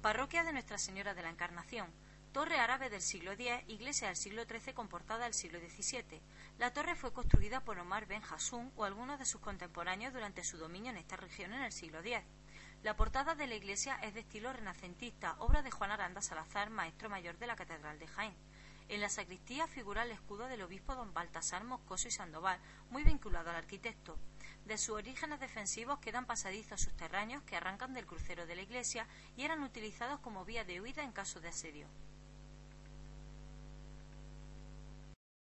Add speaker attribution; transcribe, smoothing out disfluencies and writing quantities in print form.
Speaker 1: Parroquia de Nuestra Señora de la Encarnación. Torre árabe del siglo X, iglesia del siglo XIII con portada del siglo XVII. La torre fue construida por Omar Ben Hassún o algunos de sus contemporáneos durante su dominio en esta región en el siglo X. La portada de la iglesia es de estilo renacentista, obra de Juan Aranda Salazar, maestro mayor de la Catedral de Jaén. En la sacristía figura el escudo del obispo don Baltasar Moscoso y Sandoval, muy vinculado al arquitecto. De sus orígenes defensivos quedan pasadizos subterráneos que arrancan del crucero de la iglesia y eran utilizados como vía de huida en caso de asedio.